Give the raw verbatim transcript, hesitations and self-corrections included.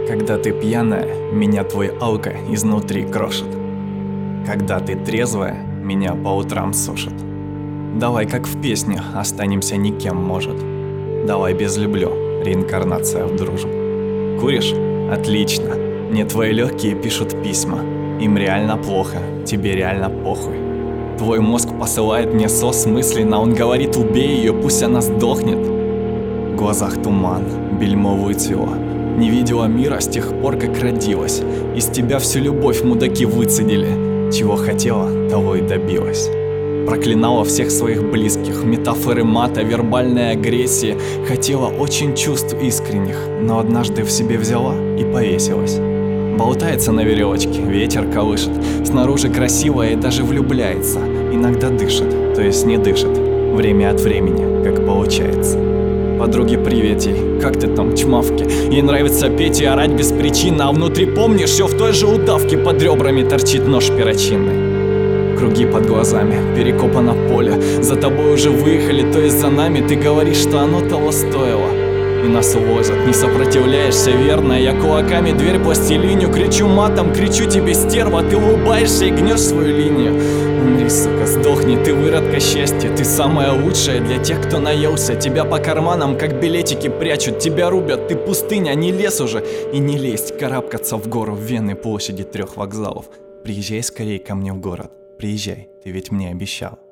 Когда ты пьяная, меня твой алко изнутри крошит. Когда ты трезвая, меня по утрам сушит. Давай, как в песне, останемся никем, может. Давай без люблю, реинкарнация в дружбу. Куришь? Отлично. Мне твои легкие пишут письма. Им реально плохо, тебе реально похуй. Твой мозг посылает мне сос мысленно. Он говорит: убей ее, пусть она сдохнет. В глазах туман, бельмо выцвело. Не видела мира с тех пор, как родилась. Из тебя всю любовь мудаки выцедили. Чего хотела, того и добилась. Проклинала всех своих близких. Метафоры мата, вербальной агрессии. Хотела очень чувств искренних, но однажды в себе взяла и повесилась. Болтается на веревочке, ветер колышет. Снаружи красивая и даже влюбляется. Иногда дышит, то есть не дышит. Время от времени, как получается. Подруге привет ей, как ты там, чмавки? Ей нравится петь и орать без причины. А внутри, помнишь, все в той же удавке. Под ребрами торчит нож перочинный. Круги под глазами, перекопано поле. За тобой уже выехали, то есть за нами. Ты говоришь, что оно того стоило. И нас увозят, не сопротивляешься, верно. Я кулаками дверь пластилиню. Кричу матом, кричу тебе, стерва. Ты улыбаешься и гнешь свою линию. Умри, сука, сдохни, ты выродка счастья. Ты самая лучшая для тех, кто наелся. Тебя по карманам, как билетики, прячут. Тебя рубят, ты пустыня, не лес уже. И не лезть, карабкаться в гору в Вены площади трех вокзалов. Приезжай скорее ко мне в город. Приезжай, ты ведь мне обещал.